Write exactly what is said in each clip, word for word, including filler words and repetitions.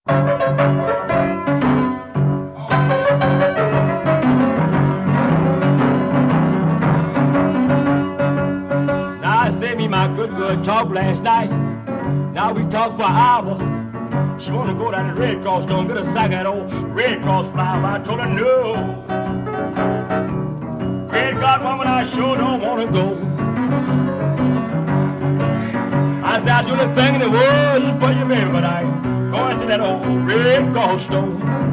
Now I say me my good girl talk last night. Now we talk for an hour. She wanna go down to Red Cross, don't get a sack of that old Red Cross flower. I told her no. Great God, woman, I sure don't wanna go. I said I'll do the thing in the world for you, baby, but I ain't going to that old Red Cross store.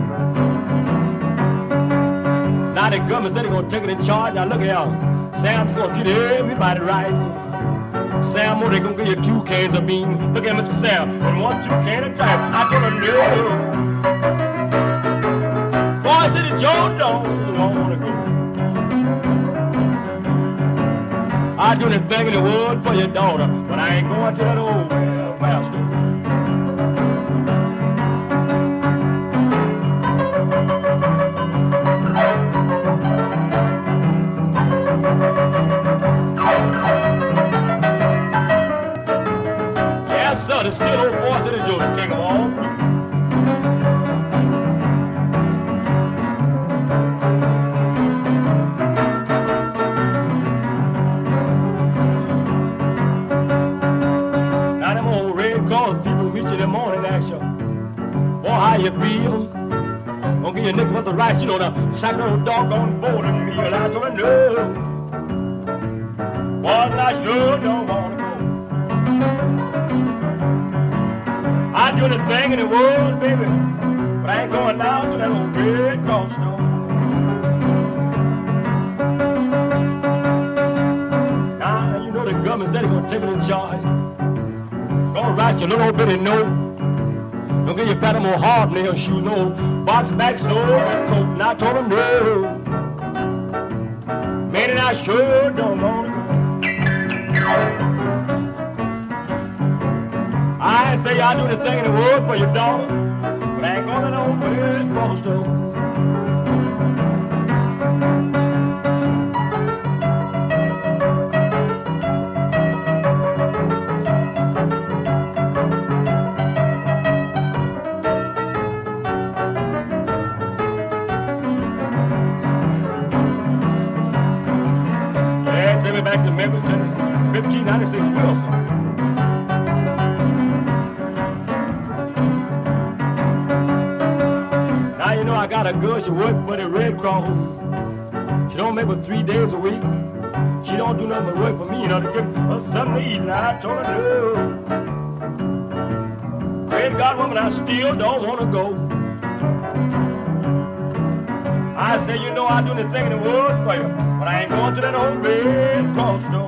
Now the government said they're gonna take it in charge. Now look at y'all. Sam's gonna treat everybody right. Sam, oh, they gonna give you two cans of beans. Look at Mister Sam, and one, two cans of time. I told her no. Forest City Joe don't wanna go. I do anything in the world for your daughter, but I ain't going to that old welfare store. It's still old Forest City Joe, the king of all. Now them old Red Cross people meet you in the morning, ask you, boy, how you feel? Gonna give you a nickel with the rice, you know, the sack of old doggone bowling meal. I told her no. Boy, I sure don't wanna go. I do the thing in the world, baby, but I ain't going down to that old Red Cross store. Now, you know the government said they're gonna take it in charge. Gonna write you a little bitty note. Don't give you better more hard nail shoes, no box back sword and coat. And I told them no. Man, and I sure don't wanna go. I say I do the thing in the world for your daughter, but I ain't gonna no Red Cross store. Yeah, take me back to Memphis, Tennessee, fifteen ninety-six Wilson. I got a girl, she work for the Red Cross. She don't make but three days a week. She don't do nothing but work for me, you know, to give her something to eat. And I told her no. Great God, woman, I still don't want to go. I say, you know, I do the thing in the world for you, but I ain't going to that old Red Cross store.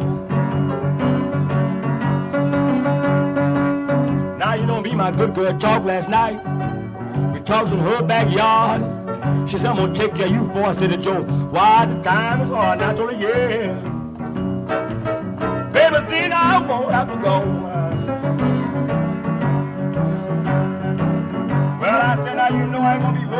Now, you know me, my good girl, talked last night. We talked in her backyard. She said, I'm gonna take care of you, Forest City Joe. Why, the time is hard. And I told her, yeah. Baby, then I won't have to go. Well, I said, now you know I ain't gonna be